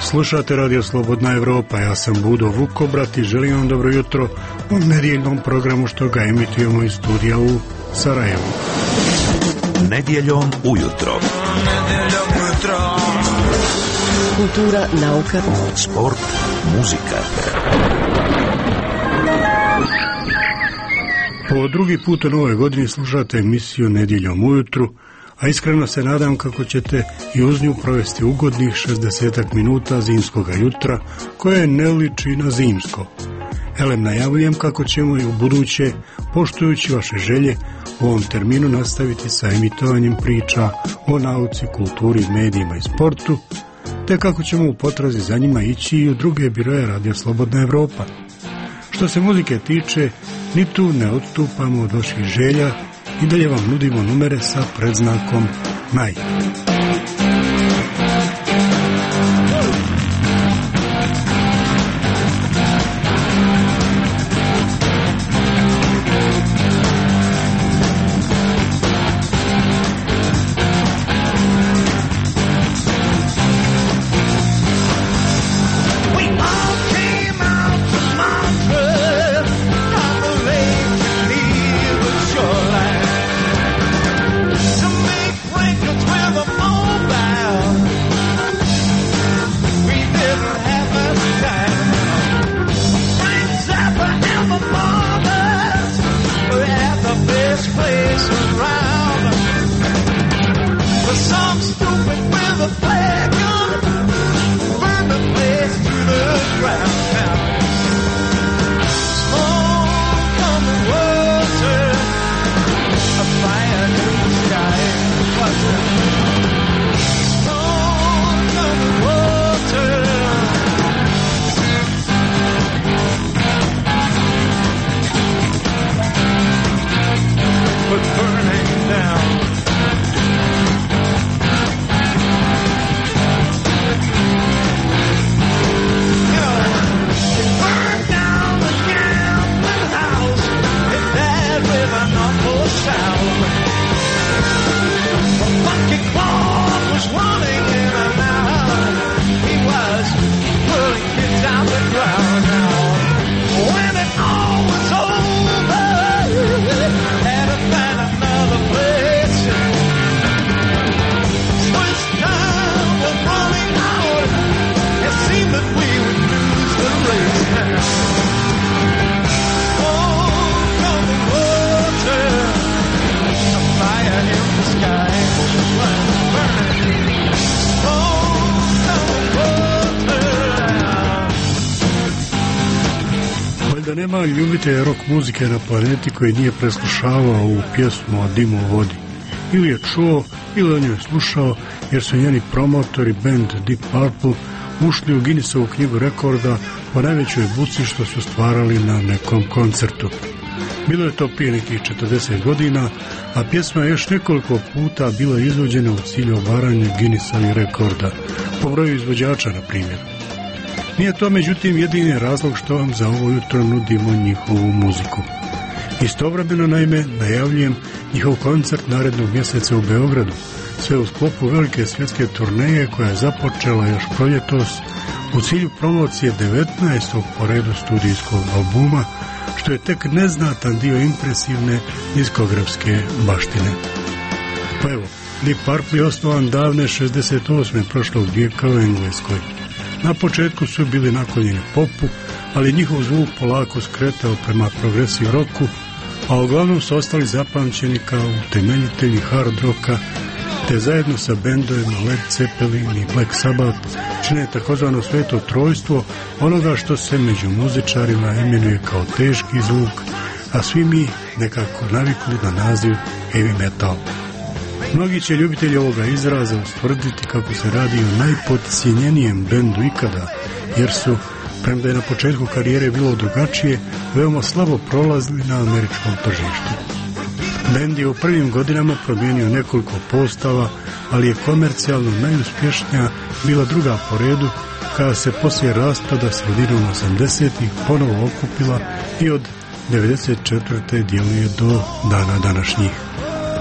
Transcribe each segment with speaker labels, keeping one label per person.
Speaker 1: Slušate Radio Slobodna Evropa, ja sam Budo Vukobrat i želim vam dobro jutro u nedjeljnom programu što ga emitujemo iz studija u Sarajevu.
Speaker 2: Nedjeljom ujutro.
Speaker 3: Kultura, nauka,
Speaker 2: sport, muzika.
Speaker 1: Po drugi put u novoj godini slušate emisiju Nedjeljom ujutru, a iskreno se nadam kako ćete i uz nju provesti ugodnih 60 minuta zimskoga jutra, koje ne liči na zimsko. Elem najavljujem kako ćemo i u buduće, poštujući vaše želje, u ovom terminu nastaviti sa emitovanjem priča o nauci, kulturi, medijima i sportu, te kako ćemo u potrazi za njima ići i u druge biroje Radio Slobodna Evropa. Što se muzike tiče, ni tu ne odstupamo od vaših želja i dalje vam nudimo numere sa predznakom maj. Nema ljubitelja rock muzike na planeti koji nije preslušavao ovu pjesmu o dimu u vodi. Ili je čuo, ili o njoj slušao, jer su njeni promotori, band Deep Purple, ušli u Guinnessovu knjigu rekorda po najvećoj buci što su stvarali na nekom koncertu. Bilo je to prije nekih 40 godina, a pjesma je još nekoliko puta bila izvođena u cilju obaranja Guinnessovih rekorda, po broju izvođača na primjer. Nije to međutim jedini razlog što vam za ovo jutro nudimo njihovu muziku. Istovremeno naime najavljujem njihov koncert narednog mjeseca u Beogradu, sve u sklopu velike svjetske turneje koja je započela još proljetos u cilju promocije 19. po redu studijskog albuma, što je tek neznatan dio impresivne diskografske baštine. Pa evo, Deep Purple je osnovan davne 68. prošlog vijeka u Engleskoj. Na početku su bili naklonjeni popu, ali njihov zvuk polako skretao prema progresiv roku, a uglavnom su ostali zapamćeni kao utemeljitelji hard roka, te zajedno sa bendovima Led Zeppelin i Black Sabbath čine takozvano sveto trojstvo onoga što se među muzičarima imenuje kao teški zvuk, a svi mi nekako navikli na naziv heavy metal. Mnogi će ljubitelji ovoga izraza ustvrditi kako se radi o najpodcijenjenijem bendu ikada, jer su, premda je na početku karijere bilo drugačije, veoma slabo prolazili na američkom tržištu. Bend je u prvim godinama promijenio nekoliko postava, ali je komercijalno najuspješnija bila druga po redu, kada se poslije raspada sredinom 80-ih ponovo okupila i od 94. djeluje do dana današnjih.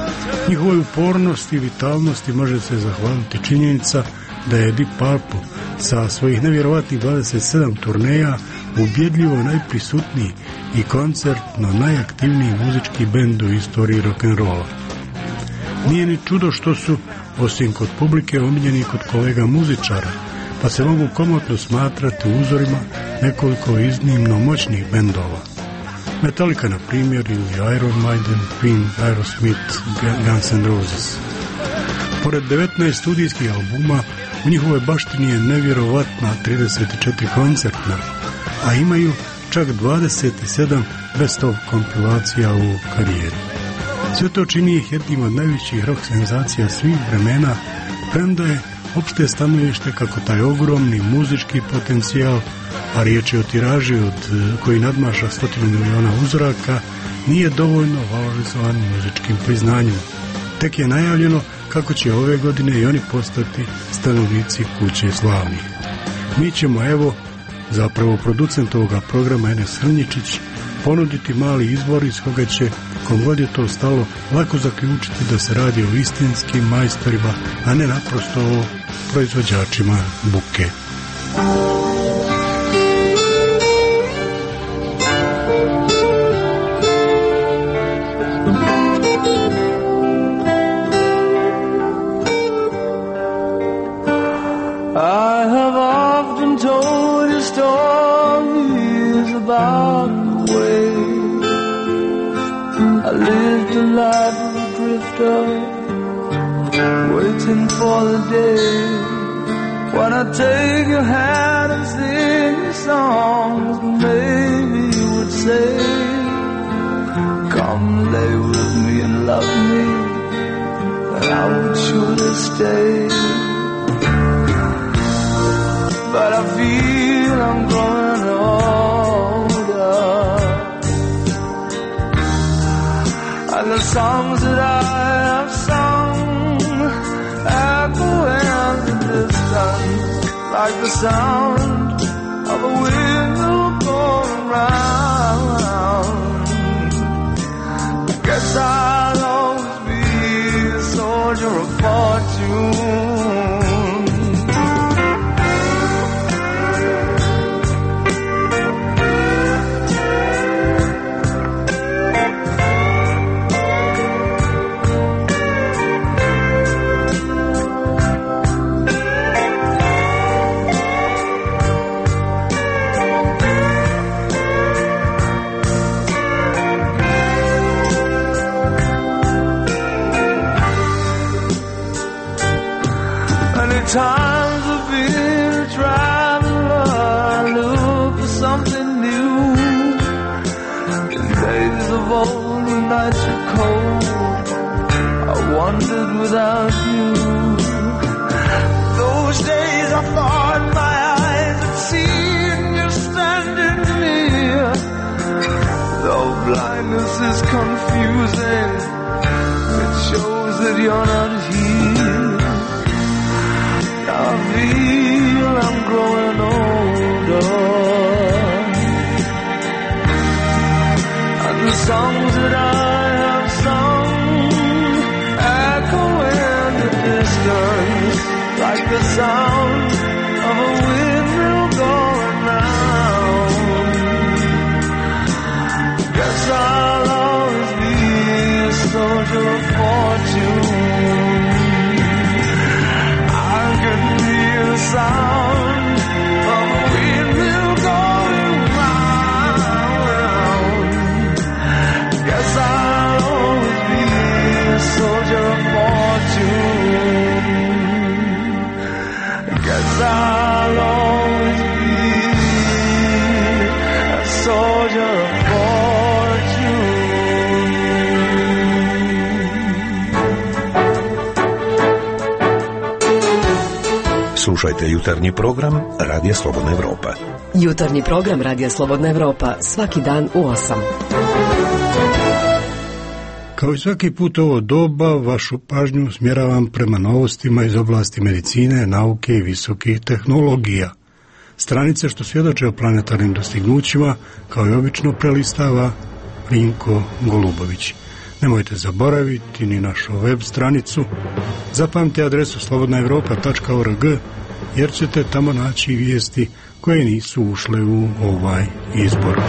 Speaker 1: Njihovoj upornosti i vitalnosti može se zahvaliti činjenica da je Deep Purple Sa svojih nevjerovatnih 27 turneja ubjedljivo najprisutniji i koncertno najaktivniji muzički bend u istoriji rock'n'rolla. Nije ni čudo što su, osim kod publike, omiljeni kod kolega muzičara, pa se mogu komotno smatrati uzorima nekoliko iznimno moćnih bendova. Metallica, na primjer, ili Iron Maiden, Queen, Aerosmith, Guns N' Roses. Pored 19 studijskih albuma, u njihovoj baštini je nevjerovatna 34 koncertna, a imaju čak 27 best-of kompilacija u karijeri. Sve to čini ih jednim od najvećih rock senzacija svih vremena, premda je opšte stanovište kako taj ogromni muzički potencijal, a riječ je o tiraži koji nadmaša 100 miliona uzoraka, nije dovoljno valorizovan muzičkim priznanjima. Tek je najavljeno kako će ove godine i oni postati stanovnici kuće slavnih. Mi ćemo, zapravo producent ovoga programa Enes Hrnjičić, ponuditi mali izbor iz koga će, kom god je to stalo, lako zaključiti da se radi o istinskim majstorima, a ne naprosto o proizvođačima buke.
Speaker 4: Waiting for the day when I take your hand and sing your songs. Maybe you would say, come lay with me and love me, and I would surely stay. But I feel I'm growing older, and the songs that I have sung echo in the distance like the sound of a wheel going round. I guess I'll always be a soldier of fortune. Times I've been a traveler, I look for something new. In days of old, when nights were cold, I wandered without you. Those days I thought my eyes had seen you standing near. Though blindness is confusing, it shows that you're not here. I feel I'm growing older, and the songs that I have sung echo in the distance like the sound of a windmill going round. Guess I'll always be a soldier of fortune. Sound of a windmill going round. Guess I'll always be a soldier of fortune. Guess I'll always be a soldier of fortune.
Speaker 2: Slušajte jutarnji program Radija Slobodna Evropa.
Speaker 3: Jutarnji program Radija Slobodna Evropa svaki dan u 8.
Speaker 1: Kao i svaki put ovo doba, vašu pažnju smjeravam prema novostima iz oblasti medicine, nauke i visokih tehnologija. Stranice što svjedoče o planetarnim dostignućima, kao i obično, prelistava Rinko Golubović. Nemojte zaboraviti ni našu web stranicu. Zapamtite adresu slobodnaevropa.org jer ćete tamo naći vijesti koje nisu ušle u ovaj izbor.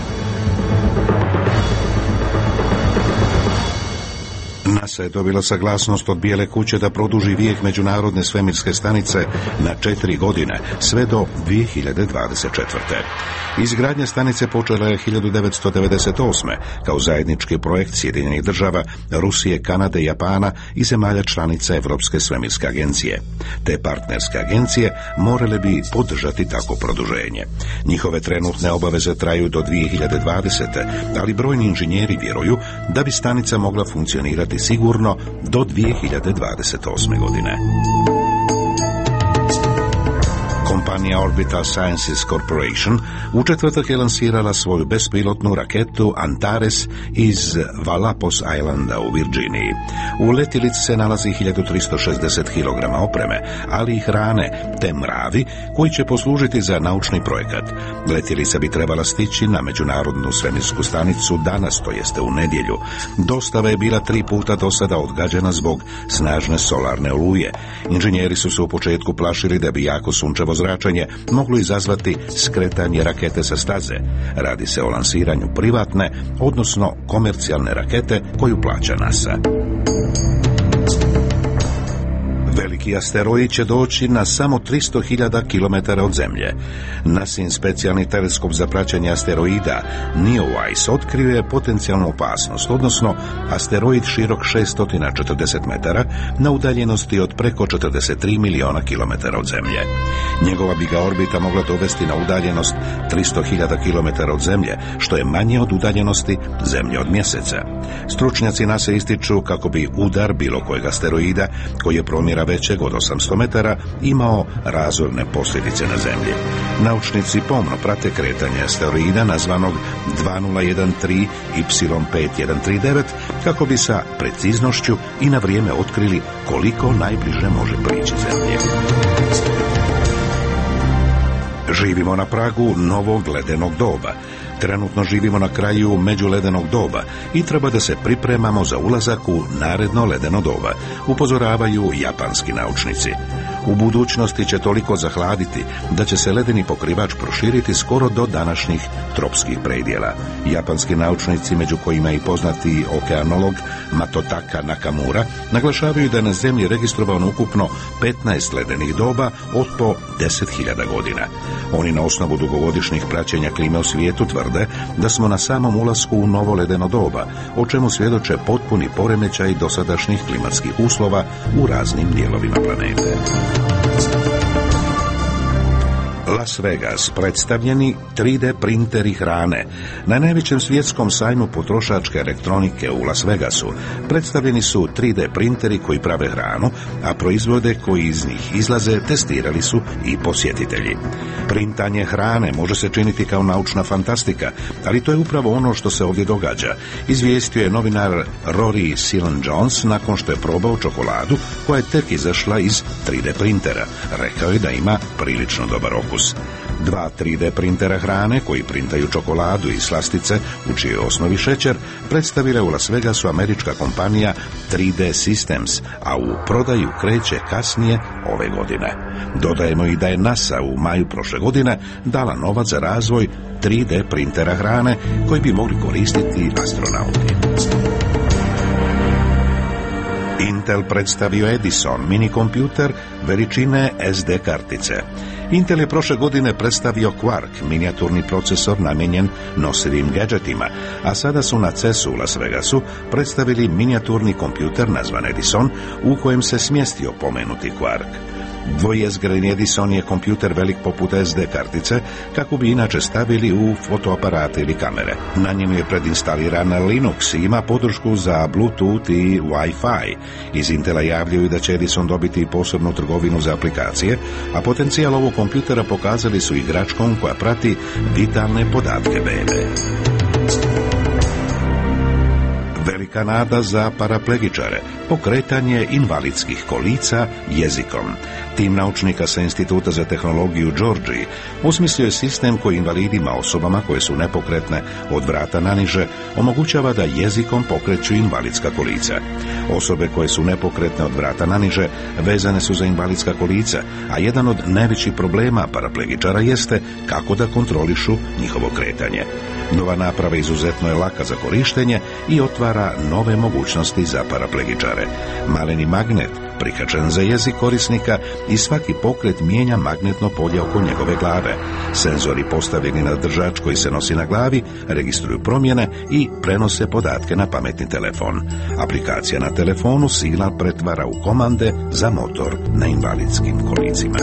Speaker 2: NASA je dobila saglasnost od Bijele kuće da produži vijek Međunarodne svemirske stanice na 4 godine, sve do 2024. Izgradnja stanice počela je 1998. kao zajednički projekt Sjedinjenih država, Rusije, Kanade, Japana i zemalja članica Europske svemirske agencije. Te partnerske agencije morale bi podržati tako produženje. Njihove trenutne obaveze traju do 2020. ali brojni inženjeri vjeruju da bi stanica mogla funkcionirati sigurno do 2028. godine. Kompanija Orbital Sciences Corporation u četvrtak je lansirala svoju bespilotnu raketu Antares iz Valapos Islanda u Virginiji. U letjelici se nalazi 1360 kg opreme, ali i hrane te mravi koji će poslužiti za naučni projekat. Letjelica bi trebala stići na Međunarodnu svemirsku stanicu danas, to jeste u nedjelju. Dostava je bila 3 puta do sada odgađena zbog snažne solarne oluje. Inženjeri su se u početku plašili da bi jako sunčevo zračenje moglo izazvati skretanje rakete sa staze. Radi se o lansiranju privatne, odnosno komercijalne rakete koju plaća NASA. Veliki asteroid će doći na samo 300.000 km od Zemlje. NASIN specijalni teleskop za praćenje asteroida NEOWISE otkrio je potencijalnu opasnost, odnosno asteroid širok 640 metara na udaljenosti od preko 43 miliona kilometara od Zemlje. Njegova bi ga orbita mogla dovesti na udaljenost 300.000 km od Zemlje, što je manje od udaljenosti Zemlje od Mjeseca. Stručnjaci NASA ističu kako bi udar bilo kojeg asteroida, koji je promjera većeg od 800 metara, imao razorne posljedice na Zemlji. Naučnici pomno prate kretanje asteroida nazvanog 2013 Y5139 kako bi sa preciznošću i na vrijeme otkrili koliko najbliže može prići Zemlji. Živimo na pragu novog ledenog doba. Trenutno živimo na kraju međuledenog doba i treba da se pripremamo za ulazak u naredno ledeno doba, upozoravaju japanski naučnici. U budućnosti će toliko zahladiti da će se ledeni pokrivač proširiti skoro do današnjih tropskih predjela. Japanski naučnici, među kojima je i poznati okeanolog Matotaka Nakamura, naglašavaju da je na Zemlji registrovano ukupno 15 ledenih doba od po 10.000 godina. Oni na osnovu dugogodišnjih praćenja klime u svijetu tvrde da smo na samom ulasku u novo ledeno doba, o čemu svjedoče potpuni poremećaj dosadašnjih klimatskih uslova u raznim dijelovima planete. Las Vegas, predstavljeni 3D printeri hrane. Na najvećem svjetskom sajmu potrošačke elektronike u Las Vegasu predstavljeni su 3D printeri koji prave hranu, a proizvode koji iz njih izlaze testirali su i posjetitelji. Printanje hrane može se činiti kao naučna fantastika, ali to je upravo ono što se ovdje događa, izvijestio je novinar Rory Sillen-Jones nakon što je probao čokoladu koja je tek izašla iz 3D printera. Rekao je da ima prilično dobar okus. 2 3D printera hrane koji printaju čokoladu i slastice u čijoj osnovi šećer predstavila u Las Vegasu američka kompanija 3D Systems, a u prodaju kreće kasnije ove godine. Dodajemo i da je NASA u maju prošle godine dala novac za razvoj 3D printera hrane koji bi mogli koristiti astronauti. Intel predstavio Edison mini kompjuter veličine SD kartice. Intel je prošle godine predstavio Quark, minijaturni procesor namijenjen nosivim gadgetima, a sada su na CES-u u Las Vegasu predstavili minijaturni kompjuter nazvan Edison, u kojem se smjestio pomenuti Quark. Dvojezgreni Edison je kompjuter velik poput SD kartice, kako bi inače stavili u fotoaparate ili kamere. Na njemu je predinstaliran Linux i ima podršku za Bluetooth i Wi-Fi. Iz Intela javljaju da će Edison dobiti posebnu trgovinu za aplikacije, a potencijal ovog kompjutera pokazali su igračkom koja prati vitalne podatke bebe. Velika nada za paraplegičare, pokretanje invalidskih kolica jezikom. Tim naučnika sa Instituta za tehnologiju u Georgiji osmislio je sistem koji invalidima, osobama koje su nepokretne od vrata naniže, omogućava da jezikom pokreću invalidska kolica. Osobe koje su nepokretne od vrata naniže vezane su za invalidska kolica, a jedan od najvećih problema paraplegičara jeste kako da kontrolišu njihovo kretanje. Nova naprava izuzetno je laka za korištenje i otvara nove mogućnosti za paraplegičare. Maleni magnet prikačen za jezik korisnika i svaki pokret mijenja magnetno polje oko njegove glave. Senzori postavljeni na držač koji se nosi na glavi registruju promjene i prenose podatke na pametni telefon. Aplikacija na telefonu signal pretvara u komande za motor na invalidskim kolicima.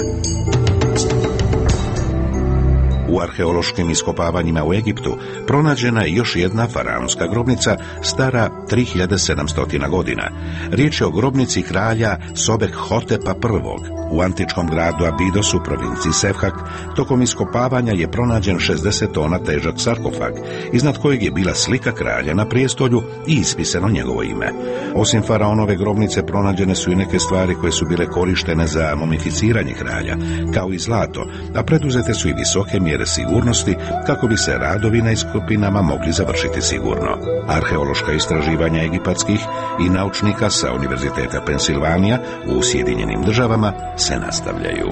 Speaker 2: U arheološkim iskopavanjima u Egiptu pronađena je još jedna faraonska grobnica stara 3700 godina. Riječ je o grobnici kralja Sobekhotepa I. U antičkom gradu Abidos u provinciji Sefhak tokom iskopavanja je pronađen 60 tona težak sarkofag, iznad kojeg je bila slika kralja na prijestolju i ispisano njegovo ime. Osim faraonove grobnice pronađene su i neke stvari koje su bile korištene za mumificiranje kralja, kao i zlato, a preduzete su i visoke mjere sigurnosti kako bi se radovi na iskopinama mogli završiti sigurno. Arheološka istraživanja egipatskih i naučnika sa Univerziteta Pensilvanija u Sjedinjenim Državama se nastavljaju.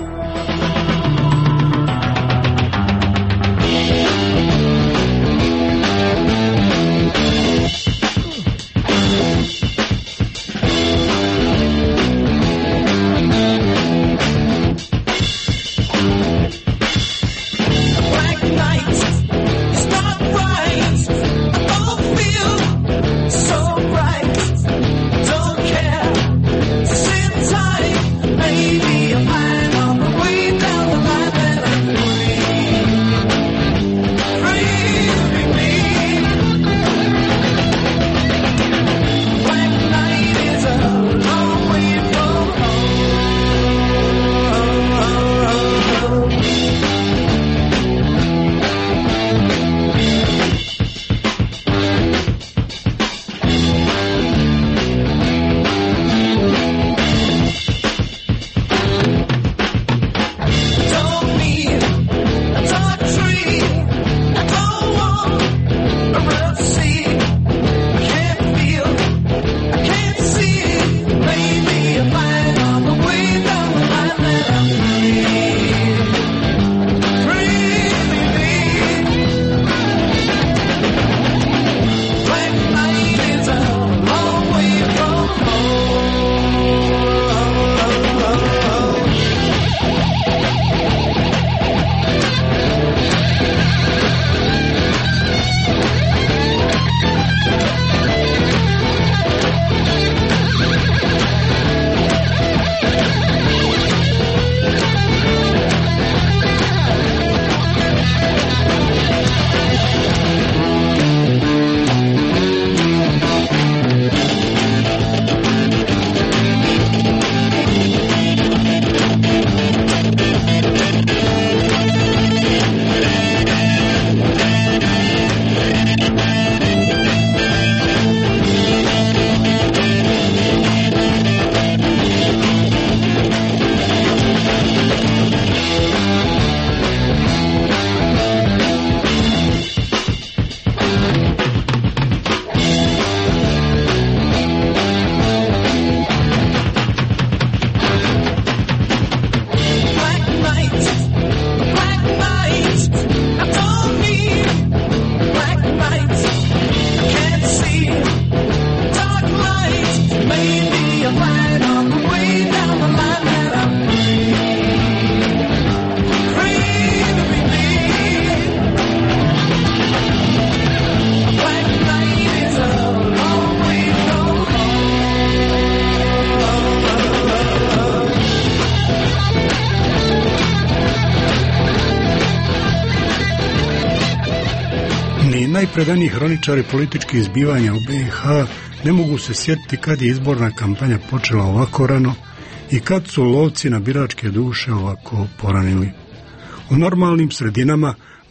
Speaker 1: Najpredaniji hroničari političkih zbivanja u BiH ne mogu se sjetiti kad je izborna kampanja počela ovako rano i kad su lovci na biračke duše ovako poranili. U normalnim sredinama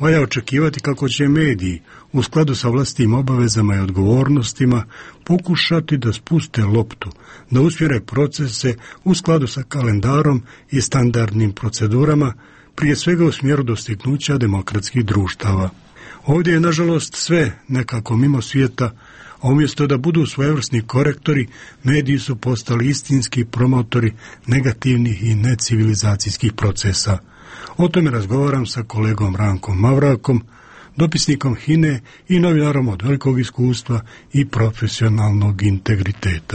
Speaker 1: valja očekivati kako će mediji, u skladu sa vlastitim obavezama i odgovornostima, pokušati da spuste loptu, da usmjere procese u skladu sa kalendarom i standardnim procedurama, prije svega u smjeru dostignuća demokratskih društava. Ovdje je, nažalost, sve nekako mimo svijeta, a umjesto da budu svojevrsni korektori, mediji su postali istinski promotori negativnih i necivilizacijskih procesa. O tome razgovaram sa kolegom Rankom Mavrakom, dopisnikom HINE i novinarom od velikog iskustva i profesionalnog integriteta.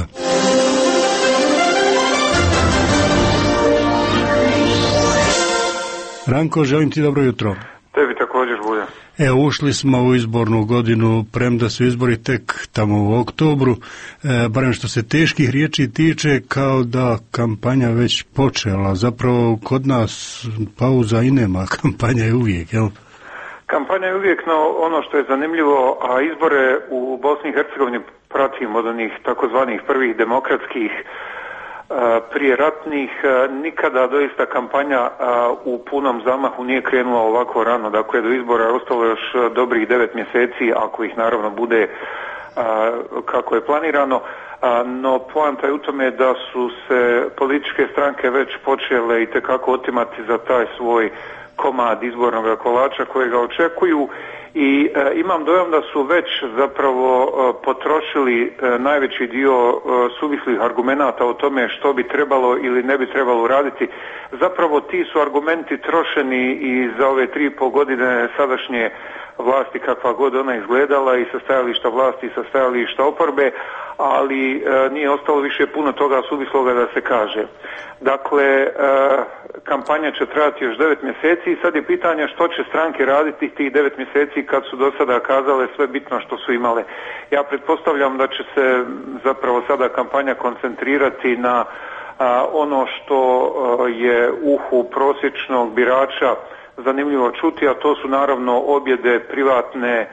Speaker 1: Ranko, želim ti dobro jutro.
Speaker 5: Tebi također, Bulja.
Speaker 1: Ušli smo u izbornu godinu, premda su izbori tek tamo u oktobru, barem što se teških riječi tiče, kao da kampanja već počela. Zapravo kod nas pauza i nema, kampanja je uvijek, jel?
Speaker 5: Kampanja je uvijek, no ono što je zanimljivo, a izbore u Bosni i Hercegovini pratim od onih takozvanih prvih demokratskih prije ratnih, nikada doista kampanja u punom zamahu nije krenula ovako rano. Dakle, do izbora je ostalo još dobrih 9 mjeseci, ako ih naravno bude kako je planirano. No poanta je u tome da su se političke stranke već počele itekako otimati za taj svoj komad izbornog kolača kojega očekuju i imam dojam da su već zapravo potrošili najveći dio suvislih argumenata o tome što bi trebalo ili ne bi trebalo raditi. Zapravo ti su argumenti trošeni i za ove 3,5 godine sadašnje vlasti, kakva god ona izgledala, i sa stajališta vlasti i sa stajališta oporbe, ali nije ostalo više puno toga suvisloga da se kaže. Dakle, kampanja će trajati još 9 mjeseci i sad je pitanje što će stranke raditi tih 9 mjeseci kad su do sada kazale sve bitno što su imale. Ja pretpostavljam da će se zapravo sada kampanja koncentrirati na ono što je uhu prosječnog birača zanimljivo čuti, a to su naravno objede, privatne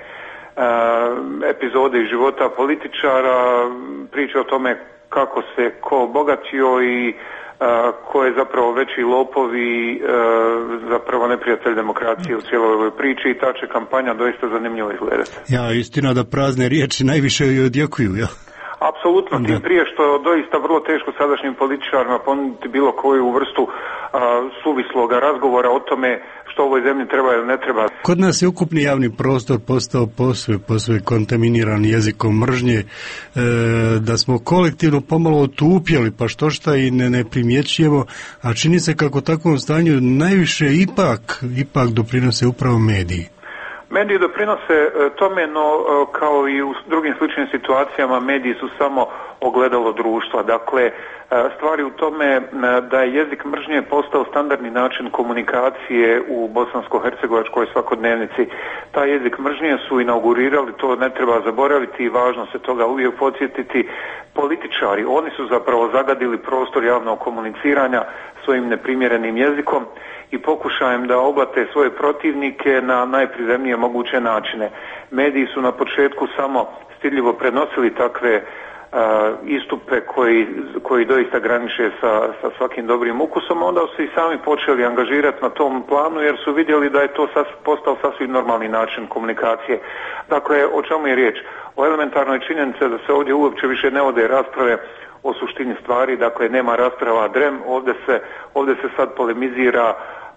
Speaker 5: epizode iz života političara, priče o tome kako se ko bogatio i ko je zapravo veći lopov i zapravo neprijatelj demokracije u cijeloj ovoj priči, i ta će kampanja doista zanimljivo izgledati.
Speaker 1: Ja, istina da prazne riječi najviše joj odjekuju, jel?
Speaker 5: Apsolutno, tim prije što doista vrlo teško sadašnjim političarima ponuditi bilo koju vrstu suvisloga razgovora o tome što ovoj zemlji treba ili ne treba.
Speaker 1: Kod nas je ukupni javni prostor postao posve kontaminiran jezikom mržnje, da smo kolektivno pomalo otupjeli, pa šta i ne primjećujemo, a čini se kako u takvom stanju najviše ipak doprinose upravo mediji.
Speaker 5: Mediji doprinose tome, no kao i u drugim sličnim situacijama mediji su samo ogledalo društva. Dakle, stvari u tome da je jezik mržnje postao standardni način komunikacije u bosansko-hercegovačkoj svakodnevnici. Taj jezik mržnje su inaugurirali, to ne treba zaboraviti i važno se toga uvijek podsjetiti, političari. Oni su zapravo zagadili prostor javnog komuniciranja svojim neprimjerenim jezikom i pokušajem da oblate svoje protivnike na najprizemnije moguće načine. Mediji su na početku samo stidljivo prenosili takve istupe koji doista graniče sa svakim dobrim ukusom, onda su i sami počeli angažirati na tom planu jer su vidjeli da je to postao sasvim normalni način komunikacije. Dakle, o čemu je riječ? O elementarnoj činjenici da se ovdje uopće više ne vode rasprave o suštini stvari, dakle nema rasprava drem, ovdje se sad polemizira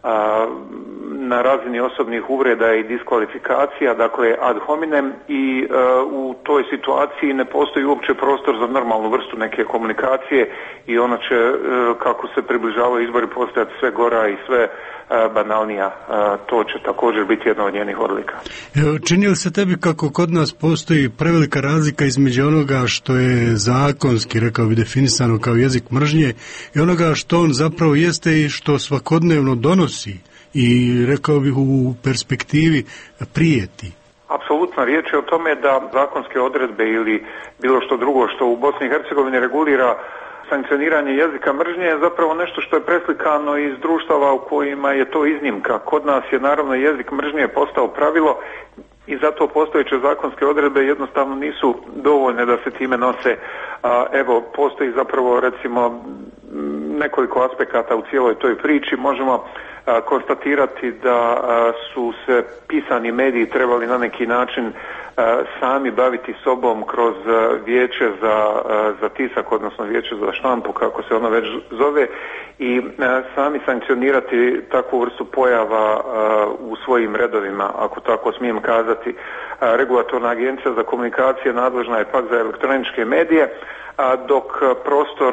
Speaker 5: na razini osobnih uvreda i diskvalifikacija, dakle ad hominem, i u toj situaciji ne postoji uopće prostor za normalnu vrstu neke komunikacije i ona će, kako se približavaju izbori, postojati sve gora i sve banalnija. To će također biti jedna od njenih odlika.
Speaker 1: Čini li se tebi kako kod nas postoji prevelika razlika između onoga što je zakonski, rekao bi, definisano kao jezik mržnje i onoga što on zapravo jeste i što svakodnevno donosi i, rekao bih, u perspektivi prijeti?
Speaker 5: Apsolutno, riječ je o tome da zakonske odredbe ili bilo što drugo što u Bosni i Hercegovini regulira sankcioniranje jezika mržnje je zapravo nešto što je preslikano iz društava u kojima je to iznimka. Kod nas je naravno jezik mržnje postao pravilo i zato postojeće zakonske odredbe jednostavno nisu dovoljne da se time nose. Evo, postoji zapravo, recimo, nekoliko aspekata u cijeloj toj priči. Možemo konstatirati da su se pisani mediji trebali na neki način sami baviti sobom kroz vijeće za tisak, odnosno vijeće za štampu, kako se ono već zove, i sami sankcionirati takvu vrstu pojava u svojim redovima, ako tako smijem kazati. Regulatorna agencija za komunikacije nadležna je pak za elektroničke medije, dok prostor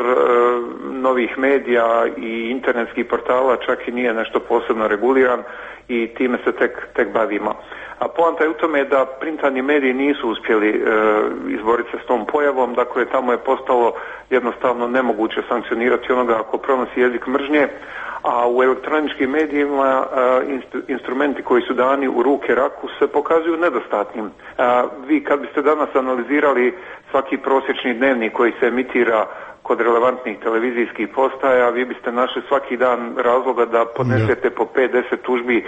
Speaker 5: novih medija i internetskih portala čak i nije nešto posebno reguliran i time se tek bavimo. A poanta je u tome da printani mediji nisu uspjeli izboriti se s tom pojavom, dakle tamo je postalo jednostavno nemoguće sankcionirati onoga ako pronosi jezik mržnje, a u elektroničkim medijima instrumenti koji su dani u ruke raku se pokazuju nedostatnim. Vi kad biste danas analizirali svaki prosječni dnevnik koji se emitira kod relevantnih televizijskih postaja, vi biste našli svaki dan razloga da podnesete po 5-10 tužbi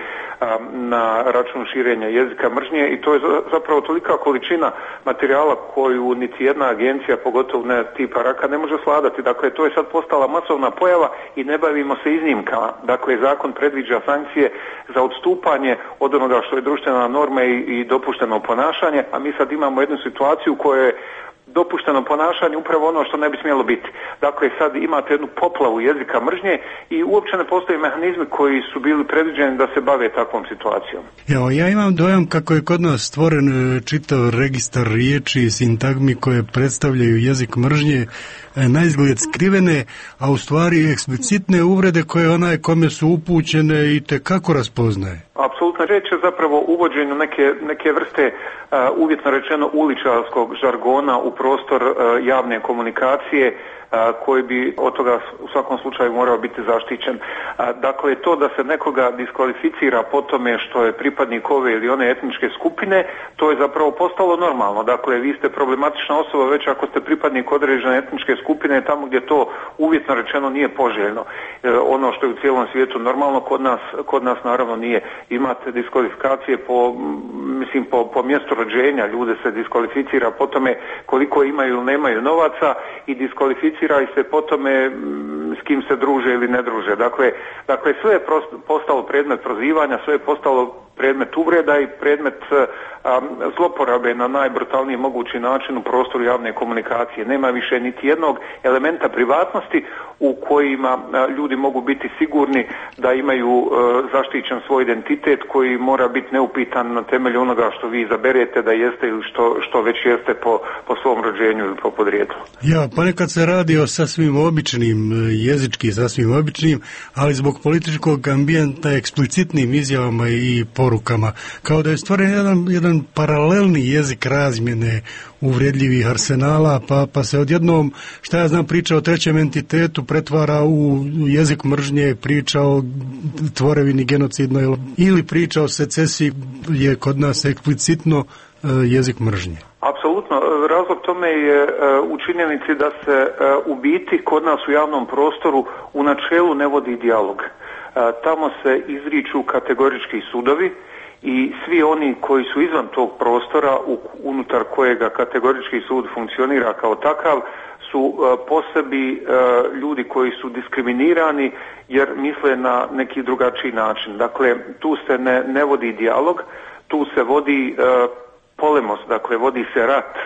Speaker 5: na račun širenja jezika mržnje, i to je zapravo tolika količina materijala koju niti jedna agencija, pogotovo ne tipa raka, ne može svladati. Dakle, to je sad postala masovna pojava i ne bavimo se iznimkama. Dakle, zakon predviđa sankcije za odstupanje od onoga što je društvena norma i dopušteno ponašanje, a mi sad imamo jednu situaciju u kojoj je dopušteno ponašanje upravo ono što ne bi smjelo biti. Dakle, sad imate jednu poplavu jezika mržnje i uopće ne postoje mehanizmi koji su bili predviđeni da se bave takvom situacijom.
Speaker 1: Evo, ja imam dojam kako je kod nas stvoren čitav registar riječi i sintagmi koje predstavljaju jezik mržnje, naizgled skrivene, a u stvari eksplicitne uvrede koje onaj kome su upućene i tekako raspoznaje.
Speaker 5: Apsolutno, riječ je zapravo uvođenju neke vrste uvjetno rečeno uličarskog žargona u prostor javne komunikacije, koji bi od toga u svakom slučaju morao biti zaštićen. Dakle, to da se nekoga diskvalificira po tome što je pripadnik ove ili one etničke skupine, to je zapravo postalo normalno. Dakle, vi ste problematična osoba već ako ste pripadnik određene etničke skupine tamo gdje to uvjetno rečeno nije poželjno. Ono što je u cijelom svijetu normalno, kod nas naravno nije. Imate diskvalifikacije po mjestu rođenja, ljude se diskvalificira po tome koliko imaju ili nemaju novaca i diskvalificira i se po tome s kim se druže ili ne druže. Dakle, sve je postalo predmet prozivanja, sve je postalo predmet uvreda i predmet zloporabe na najbrutalniji mogući način u prostoru javne komunikacije. Nema više niti jednog elementa privatnosti u kojima ljudi mogu biti sigurni da imaju zaštićen svoj identitet koji mora biti neupitan na temelju onoga što vi izaberete da jeste ili što već jeste po svom rođenju ili po podrijetlu.
Speaker 1: Ja, ponekad se radi o sasvim običnim, jezički sasvim običnim, ali zbog političkog ambijenta eksplicitnim izjavama i porukama, kao da je stvoren jedan paralelni jezik razmjene uvredljivih arsenala, pa se odjednom, priča o trećem entitetu pretvara u jezik mržnje, priča o tvorevini genocidnoj ili priča o secesiji je kod nas eksplicitno jezik mržnje.
Speaker 5: Apsolutno. Razlog tome je u činjenici da se u biti kod nas u javnom prostoru u načelu ne vodi dijalog. Tamo se izriču kategorički sudovi i svi oni koji su izvan tog prostora unutar kojega kategorički sud funkcionira kao takav su po sebi ljudi koji su diskriminirani jer misle na neki drugačiji način. Dakle, tu se ne vodi dijalog, tu se vodi polemos, dakle vodi se rat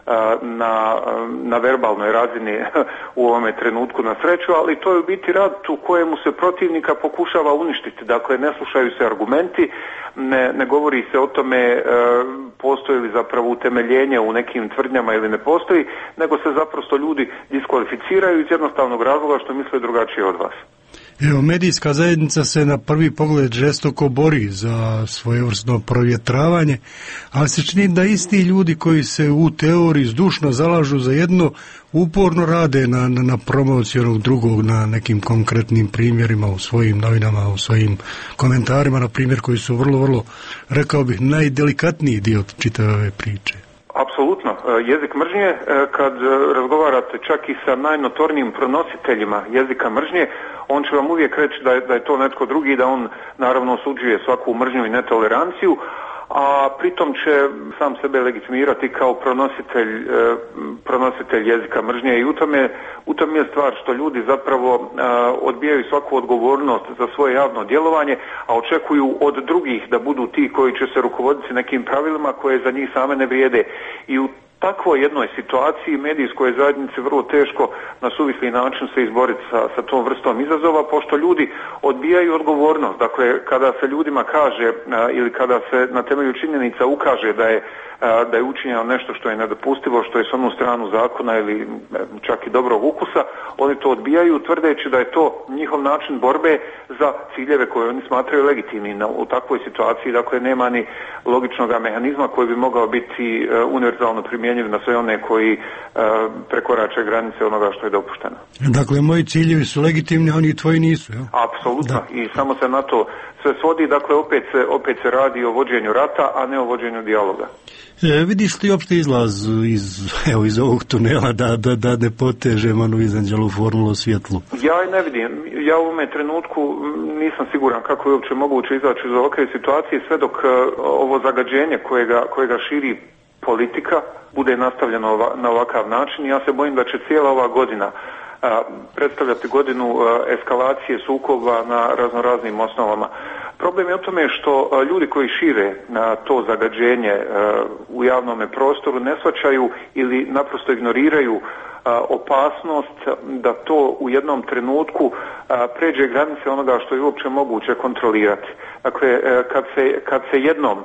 Speaker 5: na verbalnoj razini u ovome trenutku na sreću, ali to je u biti rat u kojemu se protivnika pokušava uništiti. Dakle, ne slušaju se argumenti, ne govori se o tome postoji li zapravo utemeljenje u nekim tvrdnjama ili ne postoji, nego se zaprosto ljudi diskvalificiraju iz jednostavnog razloga što misle drugačije od vas.
Speaker 1: Evo, medijska zajednica se na prvi pogled žestoko bori za svojevrsno provjetravanje, ali se čini da isti ljudi koji se u teoriji zdušno zalažu za jedno, uporno rade na promociju onog drugog, na nekim konkretnim primjerima u svojim novinama, u svojim komentarima, na primjer, koji su vrlo, vrlo, rekao bih, najdelikatniji dio čitave ove priče.
Speaker 5: Apsolutno. Jezik mržnje, kad razgovarate čak i sa najnotornijim pronositeljima jezika mržnje, on će vam uvijek reći da je to netko drugi, da on naravno osuđuje svaku mržnju i netoleranciju, a pritom će sam sebe legitimirati kao pronositelj jezika mržnje i u tom je stvar što ljudi zapravo odbijaju svaku odgovornost za svoje javno djelovanje, a očekuju od drugih da budu ti koji će se rukovoditi nekim pravilima koje za njih same ne vrijede. I u takvoj jednoj situaciji medijskoj zajednici vrlo teško na suvisli način se izboriti sa tom vrstom izazova, pošto ljudi odbijaju odgovornost. Dakle, kada se ljudima kaže ili kada se na temelju činjenica ukaže da je učinjeno nešto što je nedopustivo, što je s onu stranu zakona ili čak i dobrog ukusa, oni to odbijaju tvrdeći da je to njihov način borbe za ciljeve koje oni smatraju legitimni. U takvoj situaciji, dakle, nema ni logičnog mehanizma koji bi mogao biti univerzalno primjenjiv na sve one koji prekorače granice onoga što je dopušteno.
Speaker 1: Dakle, moji ciljevi su legitimni, a oni tvoji nisu, jel?
Speaker 5: Apsolutno. I samo se na to sve svodi, dakle, opet se radi o vođenju rata, a ne o vođenju dijaloga.
Speaker 1: Vidiš li uopšte izlaz iz ovog tunela da ne potežem onu izanđelu formulu o svjetlu?
Speaker 5: Ja i ne vidim. Ja u ovome trenutku nisam siguran kako je uopće moguće izaći iz ovakve situacije sve dok ovo zagađenje kojega širi politika bude nastavljeno na ovakav način. Ja se bojim da će cijela ova godina predstavljati godinu eskalacije sukoba na raznoraznim osnovama. Problem je u tome što ljudi koji šire na to zagađenje u javnom prostoru ne shvaćaju ili naprosto ignoriraju opasnost da to u jednom trenutku pređe granice onoga što je uopće moguće kontrolirati. Dakle, kad se jednom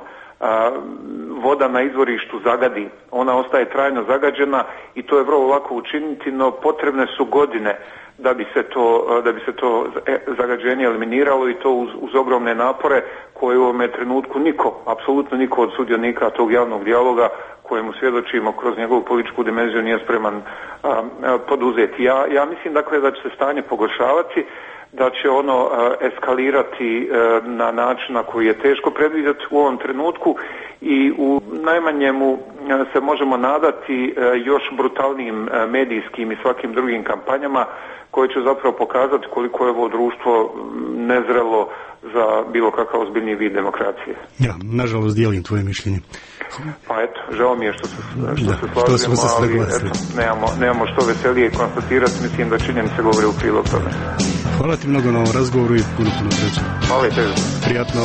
Speaker 5: voda na izvorištu zagadi, ona ostaje trajno zagađena i to je vrlo lako učiniti, no potrebne su godine da bi se to zagađenje eliminiralo i to uz ogromne napore koje u ovome trenutku apsolutno niko od sudionika tog javnog dijaloga kojemu svjedočimo kroz njegovu političku dimenziju nije spreman poduzeti. Ja mislim dakle da će se stanje pogoršavati, da će ono eskalirati na način na koji je teško predvidjeti u ovom trenutku i u najmanjemu se možemo nadati još brutalnijim medijskim i svakim drugim kampanjama koje će zapravo pokazati koliko je ovo društvo nezrelo za bilo kakav ozbiljniji vid demokracije.
Speaker 1: Ja, nažalost dijelim tvoje mišljenje.
Speaker 5: Pa eto, žao mi je što se slažemo, ali nemamo što veselije konstatirati, mislim da činjenice govore u prilog tome.
Speaker 1: Hvala ti mnogo na ovom razgovoru i puno sreće.
Speaker 5: Hvala i tebi.
Speaker 1: Prijatno.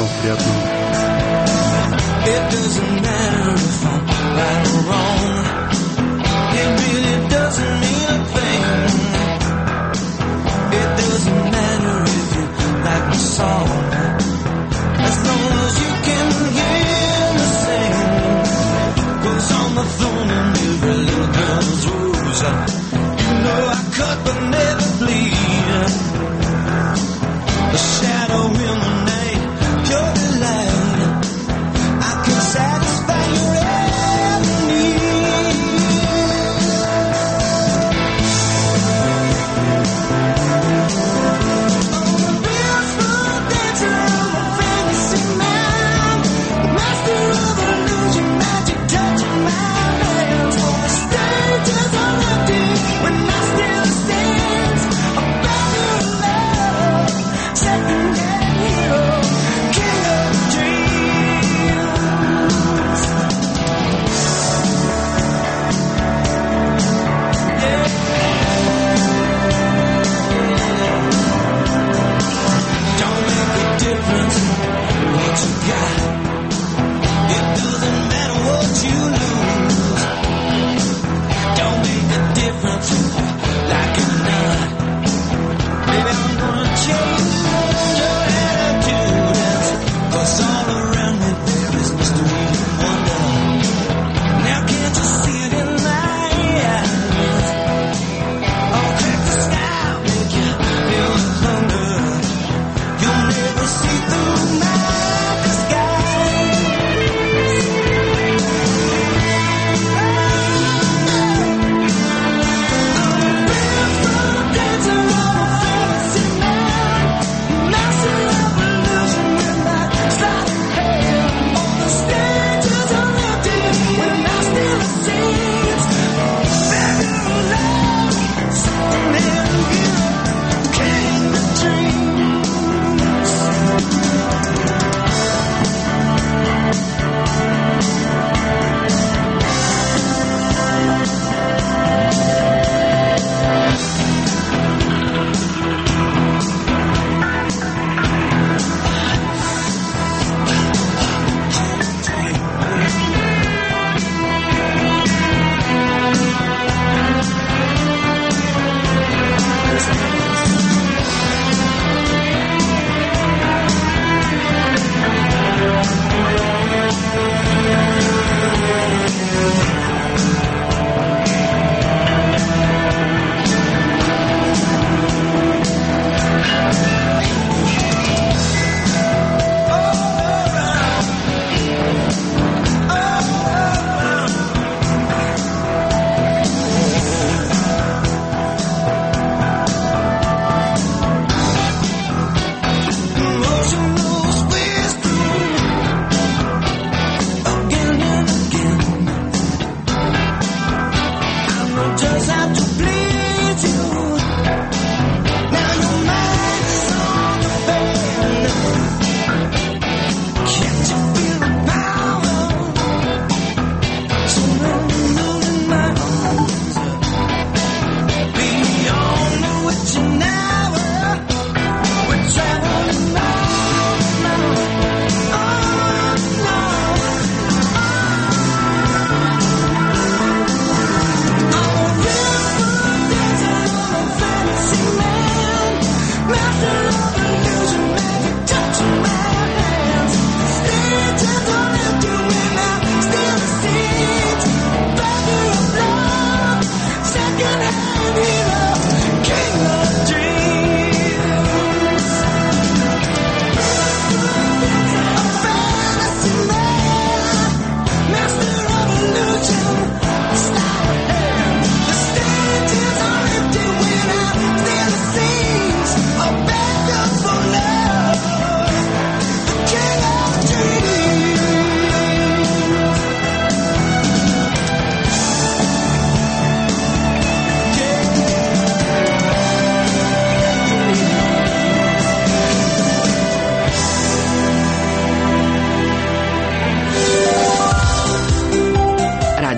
Speaker 4: It doesn't matter if I'm right or wrong. It really doesn't mean a thing. It doesn't matter if you like my song. As long as you can hear me sing. 'Cause I'm a thorn in every little girl's rose. You know I cut but never bleed. A shadow in the night, pure delight. I can satisfy your every need.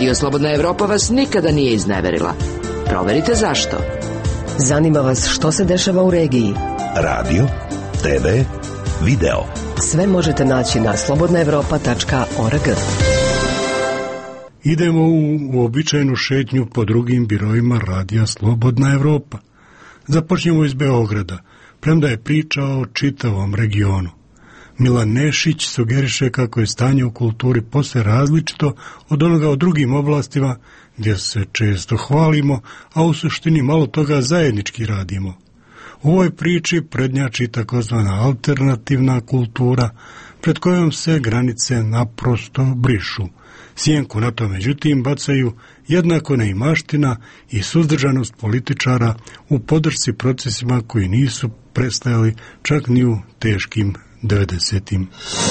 Speaker 6: Radio Slobodna Evropa vas nikada nije izneverila. Proverite zašto.
Speaker 3: Zanima vas što se dešava u regiji?
Speaker 2: Radio, TV, video.
Speaker 3: Sve možete naći na slobodnaevropa.org.
Speaker 1: Idemo u uobičajenu šetnju po drugim biroima Radija Slobodna Evropa. Započnemo iz Beograda, premda je priča o čitavom regionu. Milan Nešić sugeriše kako je stanje u kulturi posve različito od onoga u drugim oblastima gdje se često hvalimo, a u suštini malo toga zajednički radimo. U ovoj priči prednjači takozvana alternativna kultura, pred kojom se granice naprosto brišu. Sjenku na to međutim bacaju jednako neimaština i suzdržanost političara u podršci procesima koji nisu prestajali čak ni u teškim 90-im.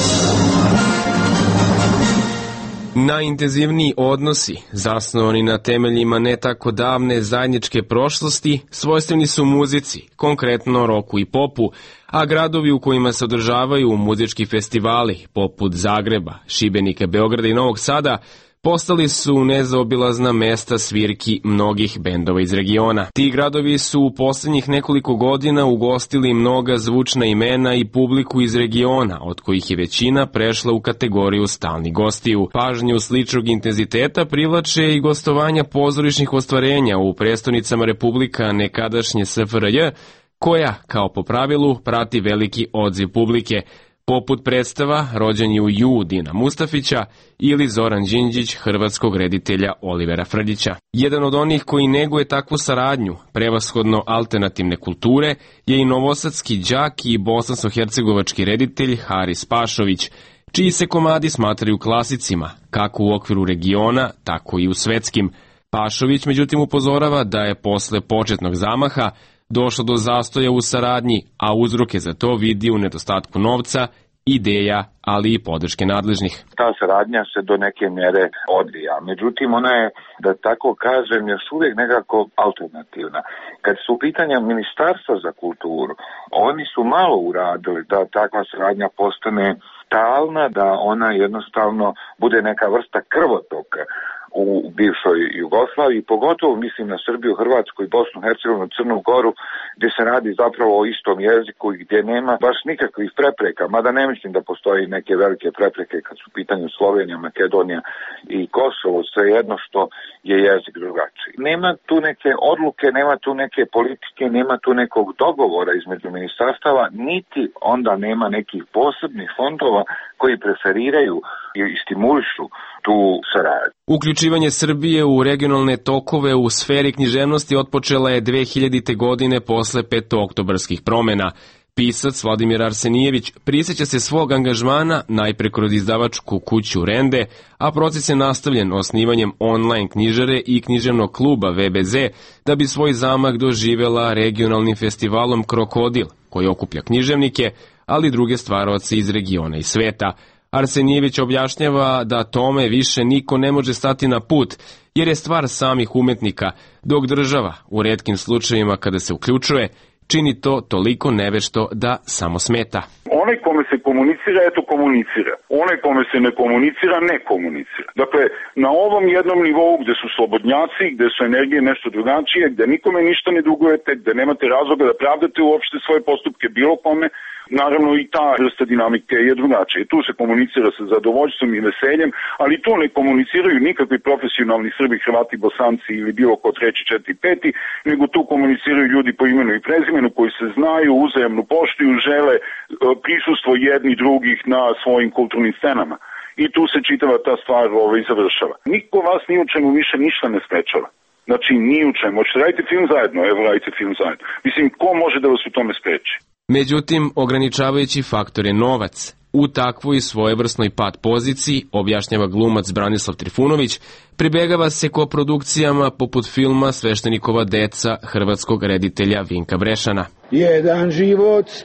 Speaker 7: Najintenzivniji odnosi, zasnovani na temeljima ne tako davne zajedničke prošlosti, svojstveni su muzici, konkretno roku i popu, a gradovi u kojima se održavaju muzički festivali, poput Zagreba, Šibenika, Beograda i Novog Sada, postali su nezaobilazna mesta svirki mnogih bendova iz regiona. Ti gradovi su u posljednjih nekoliko godina ugostili mnoga zvučna imena i publiku iz regiona, od kojih je većina prešla u kategoriju stalnih gostiju. Pažnju sličnog intenziteta privlače i gostovanja pozorišnih ostvarenja u prestonicama republika nekadašnje SFRJ, koja, kao po pravilu, prati veliki odziv publike, poput predstava Rođeni u Ju Dina Mustafića ili Zoran Đinđić hrvatskog reditelja Olivera Frljića. Jedan od onih koji neguje takvu saradnju, prevashodno alternativne kulture, je i novosadski đak i bosansko-hercegovački reditelj Haris Pašović, čiji se komadi smatraju klasicima, kako u okviru regiona, tako i u svetskim. Pašović međutim upozorava da je posle početnog zamaha došlo do zastoja u saradnji, a uzroke za to vidi u nedostatku novca, ideja, ali i podrške nadležnih.
Speaker 8: Ta saradnja se do neke mjere odvija, međutim ona je, da tako kažem, još uvijek nekako alternativna. Kad su u pitanju Ministarstva za kulturu, oni su malo uradili da takva saradnja postane stalna, da ona jednostavno bude neka vrsta krvotoka u bivšoj Jugoslaviji, pogotovo mislim na Srbiju, Hrvatsku i Bosnu, Hercegovinu, Crnu Goru, gdje se radi zapravo o istom jeziku i gdje nema baš nikakvih prepreka, mada ne mislim da postoji neke velike prepreke kad su u pitanju Slovenija, Makedonija i Kosovo, svejedno što je jezik drugačiji. Nema tu neke odluke, nema tu neke politike, nema tu nekog dogovora između ministarstava, niti onda nema nekih posebnih fondova koji preferiraju i stimulišu tu saradnju.
Speaker 7: Uključivanje Srbije u regionalne tokove u sferi književnosti otpočela je 2000. godine posle petooktobarskih promena. Pisac Vladimir Arsenijević prisjeća se svog angažmana najpre kroz izdavačku kuću Rende, a proces je nastavljen osnivanjem online knjižare i književnog kluba VBZ, da bi svoj zamah doživela regionalnim festivalom Krokodil, koji okuplja književnike, ali i druge stvaraoce iz regiona i sveta. Arsenijević objašnjava da tome više niko ne može stati na put, jer je stvar samih umetnika, dok država, u retkim slučajevima kada se uključuje, čini to toliko nevešto da samo smeta.
Speaker 9: Onaj kome se komunicira, eto komunicira. Onaj kome se ne komunicira, ne komunicira. Dakle, na ovom jednom nivou gde su slobodnjaci, gde su energije nešto drugačije, gde nikome ništa ne dugujete, gde nemate razloga da pravdate uopšte svoje postupke bilo kome, naravno i ta vrsta dinamike je drugačija. Tu se komunicira sa zadovoljstvom i veseljem, ali tu ne komuniciraju nikakvi profesionalni Srbi, Hrvati, Bosanci ili bilo ko treći, četiri, peti, nego tu komuniciraju ljudi po imenu i prezimenu koji se znaju, uzajamno poštuju, žele prisustvo jedni drugih na svojim kulturnim scenama. I tu se čitava ta stvar završava. Niko vas ni u čemu više ništa ne sprečava. Znači, ni u čemu. Hoćete raditi film zajedno, evo radite film zajedno. Mislim, ko može da vas u tome spreči?
Speaker 7: Međutim, ograničavajući faktor je novac. U takvoj svojevrsnoj pad poziciji, objašnjava glumac Branislav Trifunović, pribegava se koprodukcijama poput filma Sveštenikova deca hrvatskog reditelja Vinka Brešana.
Speaker 10: Jedan život s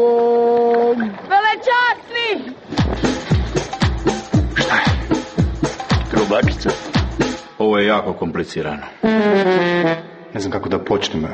Speaker 10: tobom.
Speaker 11: Velečasni!
Speaker 10: Šta je? Trubačica? Ovo je jako komplicirano.
Speaker 12: Ne znam kako da počnem.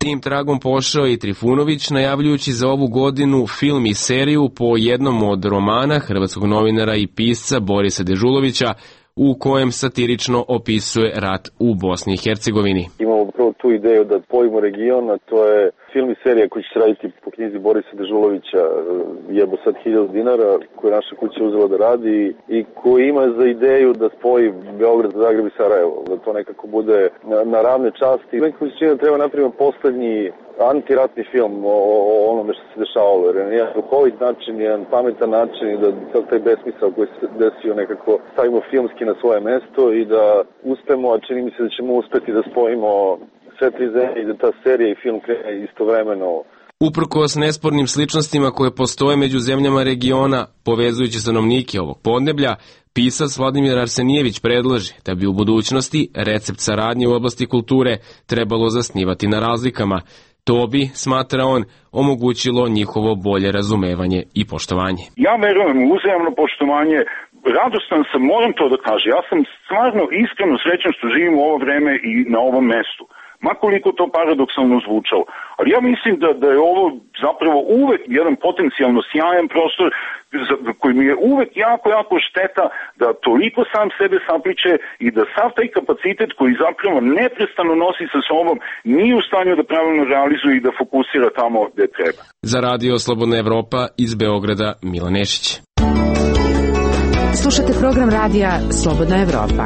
Speaker 7: Tim tragom pošao i Trifunović, najavljujući za ovu godinu film i seriju po jednom od romana hrvatskog novinara i pisca Borisa Dežulovića, u kojem satirično opisuje rat u Bosni i Hercegovini.
Speaker 11: Imamo upravo tu ideju da spojimo region, a to je film i serija koji će se raditi po knjizi Borisa Dežulovića Jebo sad 1000 dinara, koju je naša kuća uzela da radi i koji ima za ideju da spoji Beograd, Zagreb i Sarajevo, da to nekako bude na ravne časti. Nekako se čini da treba napraviti poslednji antiratni film o onome što se dešavalo, jer je jedan duhovit način, jedan pametan način i da taj besmisao koji se desio nekako stavimo filmski na svoje mesto i da uspemo, a čini mi se da ćemo uspeti da spojimo sve tri zemlje i da ta serija i film krene istovremeno.
Speaker 7: Uprkos nespornim sličnostima koje postoje među zemljama regiona, povezujući stanovnike ovog podneblja, pisac Vladimir Arsenijević predlaže da bi u budućnosti recept saradnje u oblasti kulture trebalo zasnivati na razlikama. To bi, smatra on, omogućilo njihovo bolje razumevanje i poštovanje.
Speaker 9: Ja verujem u uzajamno poštovanje. Radostan sam, moram to da kažem. Ja sam stvarno iskreno srećan što živim u ovo vreme i na ovom mestu. Makoliko to paradoksalno zvučalo. Ali ja mislim da je ovo zapravo uvek jedan potencijalno sjajan prostor koji mi je uvek jako šteta da toliko sam sebe sapliče i da sav taj kapacitet koji zapravo neprestano nosi sa sobom nije u stanju da pravilno realizuje i da fokusira tamo gde treba.
Speaker 7: Za Radio Slobodna Evropa iz Beograda, Milan Nešić.
Speaker 13: Slušate program radija Slobodna Evropa.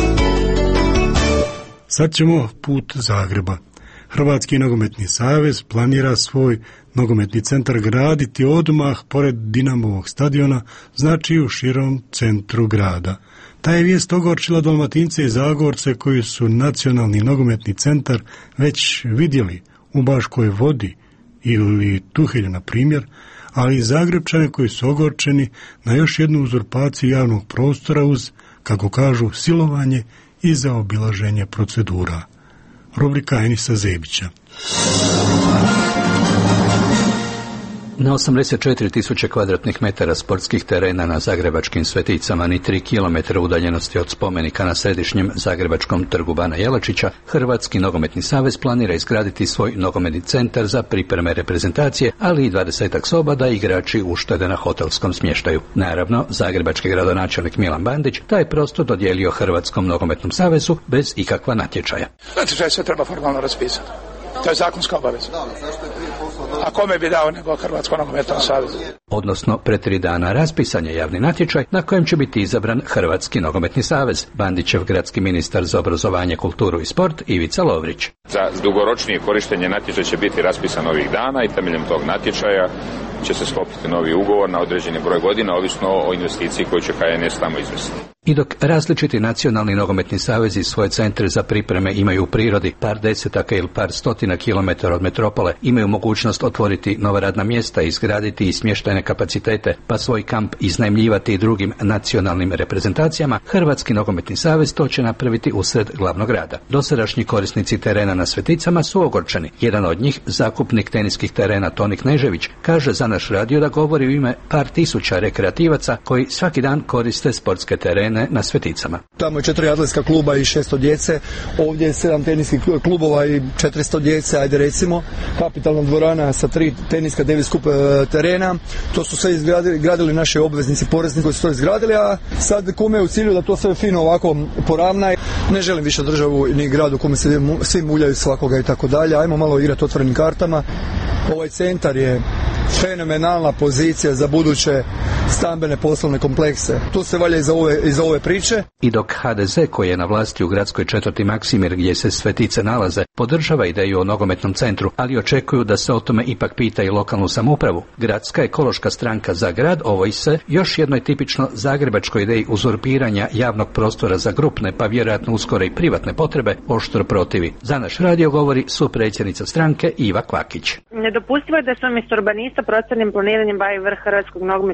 Speaker 1: Sad ćemo put Zagreba. Hrvatski nogometni savez planira svoj nogometni centar graditi odmah pored Dinamovog stadiona, znači u širom centru grada. Ta je vijest ogorčila Dalmatince i Zagorce koji su nacionalni nogometni centar već vidjeli u Baškoj Vodi ili Tuhelju, na primjer, ali i Zagrebčane koji su ogorčeni na još jednu uzurpaciju javnog prostora uz, kako kažu, silovanje i zaobilaženje procedura. Rubrika Enisa Zebića.
Speaker 14: Na 84.000 kvadratnih metara sportskih terena na zagrebačkim Sveticama, ni 3 kilometra udaljenosti od spomenika na središnjem zagrebačkom trgu Bana Jelačića, Hrvatski nogometni savez planira izgraditi svoj nogometni centar za pripreme reprezentacije, ali i 20 soba da igrači uštede na hotelskom smještaju. Naravno, zagrebački gradonačelnik Milan Bandić taj prostor dodijelio Hrvatskom nogometnom savezu bez ikakva natječaja.
Speaker 15: Natječaj se treba formalno raspisati. To je zakonska obaveza. A kome bi dao nego Hrvatskom nogometnom savezu?
Speaker 14: Odnosno, pre 3 dana raspisan je javni natječaj na kojem će biti izabran Hrvatski nogometni savez. Bandićev gradski ministar za obrazovanje, kulturu i sport Ivica Lovrić.
Speaker 16: Za dugoročnije korištenje natječaja će biti raspisan ovih dana i temeljem tog natječaja će se sklopiti novi ugovor na određeni broj godina, ovisno o investiciji koju će HNS tamo izvesti.
Speaker 14: I dok različiti nacionalni nogometni savezi svoje centre za pripreme imaju u prirodi, par desetaka ili par stotina kilometara od metropole, imaju mogućnost otvoriti nova radna mjesta, izgraditi i smještajne kapacitete, pa svoj kamp iznajmljivati i drugim nacionalnim reprezentacijama, Hrvatski nogometni savez to će napraviti usred glavnog grada. Dosadašnji korisnici terena na Sveticama su ogorčeni. Jedan od njih, zakupnik teniskih terena Toni Knežević, kaže za naš radio da govori u ime par tisuća rekreativaca koji svaki dan koriste sportske terene na Sveticama.
Speaker 17: Tamo je 4 atletska kluba i 600 djece, ovdje je 7 teniskih klubova i 400 djece, ajde recimo, kapitalna dvorana sa 3 teniska, 9 skup terena. To su sve izgradili naši obveznici, porezni koji su to izgradili, a sad kome je u cilju da to sve fino ovako poravna. Ne želim više državu ni gradu kome se svi muljaju svakoga i tako dalje. Ajmo malo igrati otvorenim kartama. Ovaj centar je fenomenalna pozicija za buduće stambene poslovne komplekse. To se valja iz ove priče.
Speaker 14: I dok HDZ, koji je na vlasti u gradskoj četvrti Maksimir gdje se Svetice nalaze, podržava ideju o nogometnom centru, ali očekuju da se o tome ipak pita i lokalnu samoupravu. Gradska ekološka stranka za grad ovoj se još jednoj tipično zagrebačkoj ideji uzurpiranja javnog prostora za grupne, pa vjerojatno uskoro i privatne potrebe, oštro protivi. Za naš radio govori supredsjednica stranke Iva Kvakić.
Speaker 18: Nedopustivo je da se umjesto urbanista prostornim planiranjem bavi vrh Hrvatskog nogometnog saveza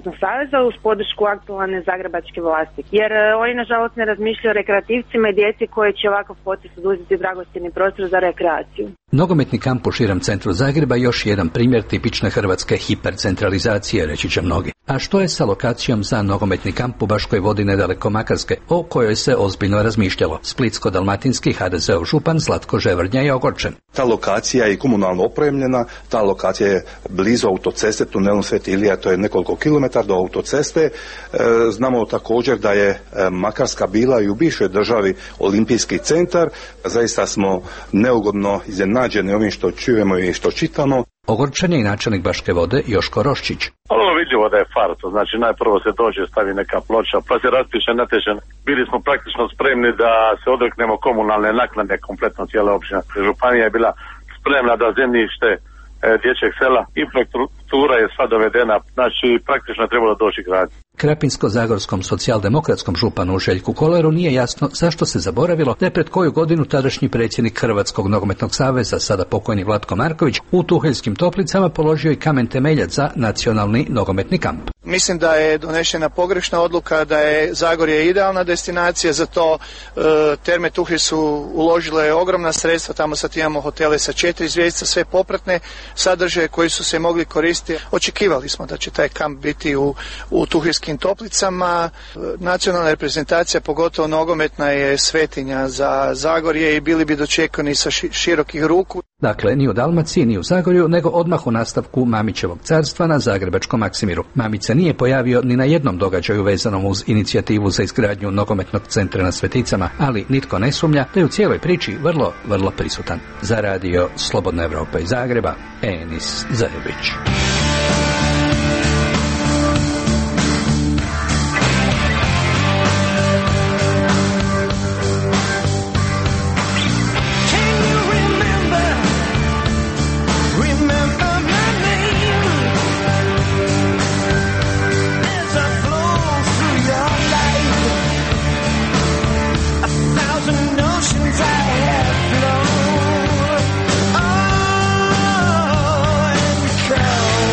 Speaker 18: Saveza uz podršku aktualne zagrebačke vlasti. Jer oni nažalost ne razmišljaju o rekreativcima i djeci koje će ovakav potez oduzeti dragocjeni prostor za rekreaciju.
Speaker 14: Nogometni kamp u širem centru Zagreba još jedan primjer tipične hrvatske hipercentralizacije, reći će mnogi. A što je sa lokacijom za nogometni kamp u Baškoj Vodi nedaleko Makarske, o kojoj se ozbiljno razmišljalo? Splitsko-dalmatinski HDZ-ov župan Zlatko Ževrnja je ogorčen.
Speaker 19: Ta lokacija je komunalno opremljena, ta lokacija je blizu autoceste, tunelom Sveti Ilija, to je nekoliko kilometara do autoceste. Znamo također da je Makarska bila i u bivšoj državi olimpijski centar. Zaista smo neugodno iznenađeni ovim što čujemo i što čitamo.
Speaker 14: Ogorčen je i načelnik Baške Vode Joško Roščić.
Speaker 20: Ono vidljivo da je far, to znači najprvo se dođe, stavi neka ploča, pa se raspiše natječaj. Bili smo praktično spremni da se odreknemo komunalne naknade, kompletno cijela općina. Županija je bila spremna da zemljište dječjeg sela, infrastruktura je sva dovedena, znači praktično je trebalo doći grad.
Speaker 14: Krapinsko-zagorskom socijaldemokratskom županu Željku Koleru nije jasno zašto se zaboravilo da je pred koju godinu tadašnji predsjednik Hrvatskog nogometnog saveza, sada pokojni Vlatko Marković, u Tuheljskim Toplicama položio i kamen temeljac za nacionalni nogometni kamp.
Speaker 15: Mislim da je donešena pogrešna odluka, da je Zagorje idealna destinacija za to. Terme Tuhelj su uložile ogromna sredstva, tamo sad imamo hotele sa 4 zvjezdice, sve popratne sadržaje koji su se mogli koristiti. Očekivali smo da će taj kamp biti u Tuheljskim Toplicama. Nacionalna reprezentacija, pogotovo nogometna, je svetinja za Zagorje i bili bi dočekani sa širokih ruku.
Speaker 14: Dakle, ni u Dalmaciji, ni u Zagorju, nego odmah u nastavku Mamićevog carstva na zagrebačkom Maksimiru. Mamić se nije pojavio ni na jednom događaju vezanom uz inicijativu za izgradnju nogometnog centra na Sveticama, ali nitko ne sumnja da je u cijeloj priči vrlo prisutan. Za radio Slobodna Evropa iz Zagreba, Enis Zajebić.
Speaker 4: Oh, and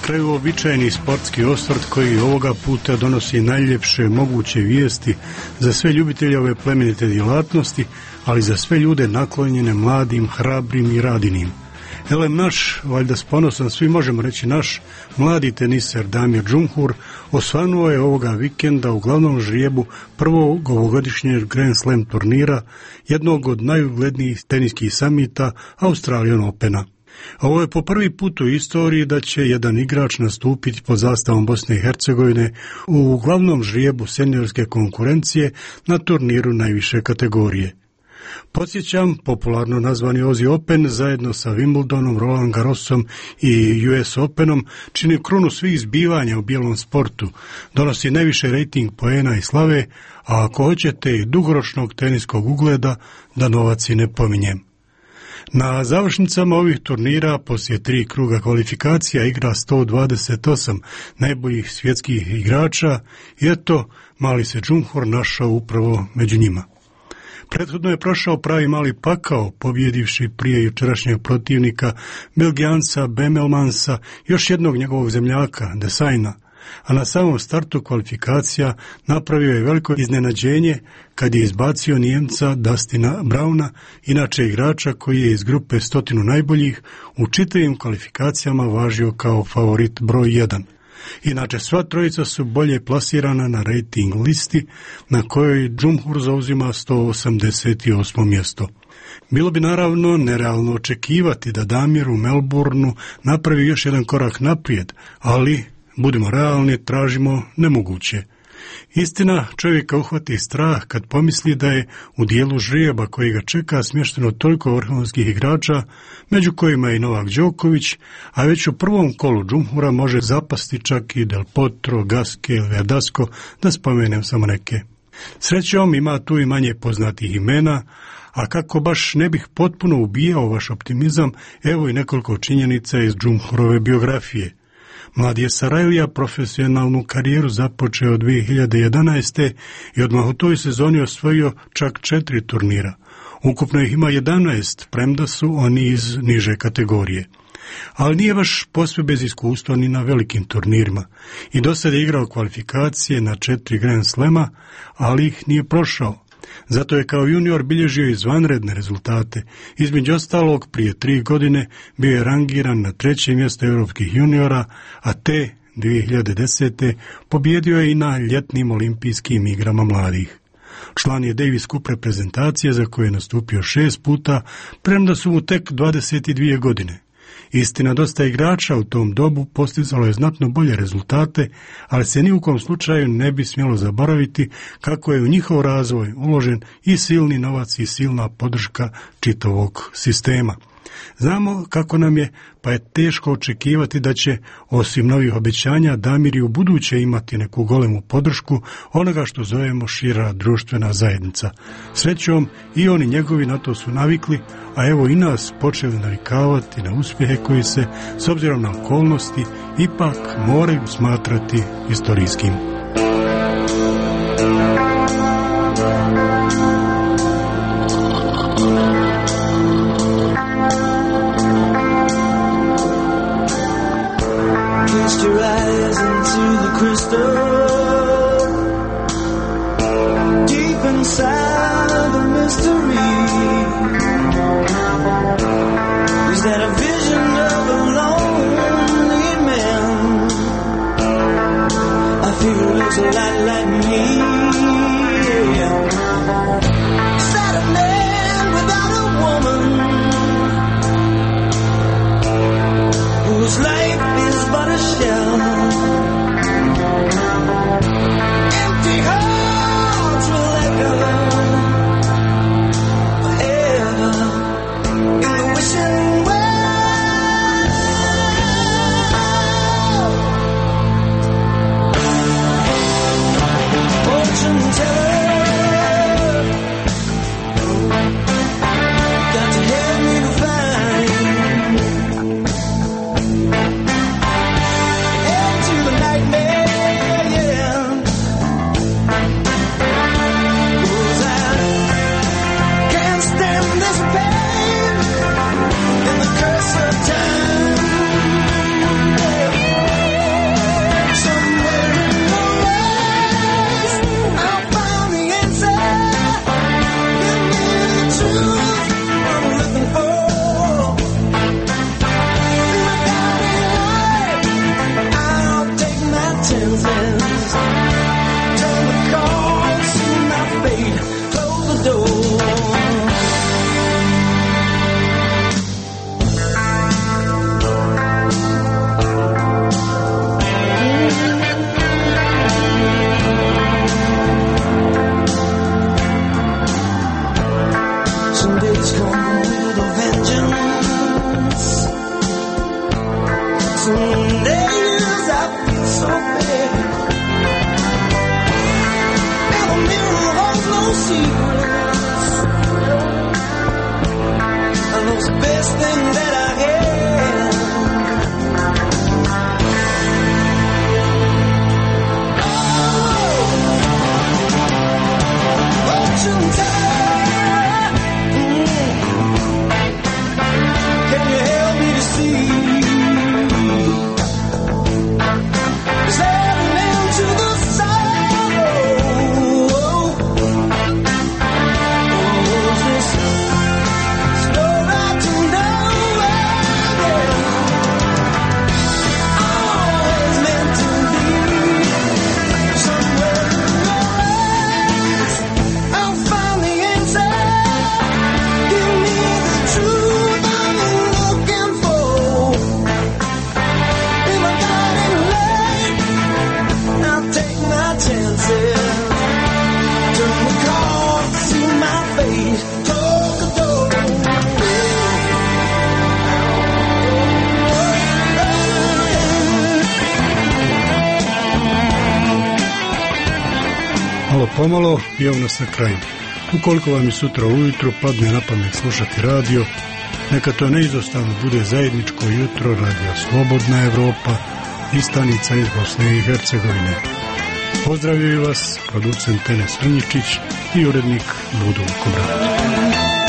Speaker 1: kraju običajni sportski osvrt koji ovoga puta donosi najljepše moguće vijesti za sve ljubitelje ove plemenite djelatnosti, ali za sve ljude naklonjene mladim, hrabrim i radinim. Elem naš, valjda s ponosom svi možemo reći naš, mladi teniser Damir Džumhur osvanuo je ovoga vikenda u glavnom žrijebu prvog ovogodišnjeg Grand Slam turnira, jednog od najuglednijih teniskih samita Australian Opena. Ovo je po prvi put u istoriji da će jedan igrač nastupiti pod zastavom Bosne i Hercegovine u glavnom žrijebu seniorske konkurencije na turniru najviše kategorije. Podsjećam, popularno nazvani Aussie Open zajedno sa Wimbledonom, Roland Garrosom i US Openom čini krunu svih zbivanja u bijelom sportu, donosi najviše rejting poena i slave, a ako hoćete i dugoročnog teniskog ugleda, da novac i ne pominjem. Na završnicama ovih turnira poslije 3 kruga kvalifikacija igra 128 najboljih svjetskih igrača i eto, mali se Džumhur našao upravo među njima. Prethodno je prošao pravi mali pakao, pobjedivši prije jučerašnjeg protivnika Belgijanca Bemelmansa, još jednog njegovog zemljaka, Desajna, a na samom startu kvalifikacija napravio je veliko iznenađenje kad je izbacio Nijemca Dustina Brauna, inače igrača koji je iz grupe 100 najboljih u čitavim kvalifikacijama važio kao favorit broj 1. Inače, sva trojica su bolje plasirana na rating listi na kojoj Džumhur zauzima 188. mjesto. Bilo bi naravno nerealno očekivati da Damir u Melbourneu napravi još jedan korak naprijed, ali, budimo realni, tražimo nemoguće. Istina, čovjeka uhvati strah kad pomisli da je u dijelu žrijeba koji ga čeka smješteno toliko vrhunskih igrača, među kojima je i Novak Đoković, a već u prvom kolu Džumhura može zapasti čak i Del Potro, Gasquet, Verdasco, da spomenem samo neke. Srećom ima tu i manje poznatih imena, a kako baš ne bih potpuno ubijao vaš optimizam, evo i nekoliko činjenica iz Džumhurove biografije. Mladi je Sarajlija profesionalnu karijeru započeo 2011. i odmah u toj sezoni osvojio čak 4 turnira. Ukupno ih ima 11, premda su oni iz niže kategorije. Ali nije baš posve bez iskustva ni na velikim turnirima. I do sada je igrao kvalifikacije na 4 Grand Slema, ali ih nije prošao. Zato je kao junior bilježio izvanredne rezultate. Između ostalog, prije 3 godine bio je rangiran na 3. mjesto europskih juniora, a te 2010. pobjedio je i na ljetnim olimpijskim igrama mladih. Član je Davis Cup reprezentacije za koju je nastupio 6 puta, premda su mu tek 22 godine. Istina, dosta igrača u tom dobu postizalo je znatno bolje rezultate, ali se ni u kom slučaju ne bi smjelo zaboraviti kako je u njihov razvoj uložen i silni novac i silna podrška čitavog sistema. Znamo kako nam je, pa je teško očekivati da će, osim novih obećanja, Damir i u buduće imati neku golemu podršku onoga što zovemo šira društvena zajednica. Srećom, i oni njegovi na to su navikli, a evo i nas počeli navikavati na uspjehe koji se, s obzirom na okolnosti, ipak moraju smatrati istorijskim.
Speaker 4: Your eyes into the crystal, deep inside the mystery. Is that a vision of a lonely man? I feel it looks a lot like me. Is that a man without a woman whose life is but a shell? Empty hearts will echo forever in the wishing well. Fortune teller, got to help me to find.
Speaker 1: pomalo i evo nas na kraju. Ukoliko vam i sutra ujutro padne na pamet slušati radio, neka to neizostavno bude zajedničko jutro Radio Slobodna Evropa i stanica iz Bosne i Hercegovine. Pozdravljaju vas producent Enes Vrnjičić i urednik Budo Kobratić.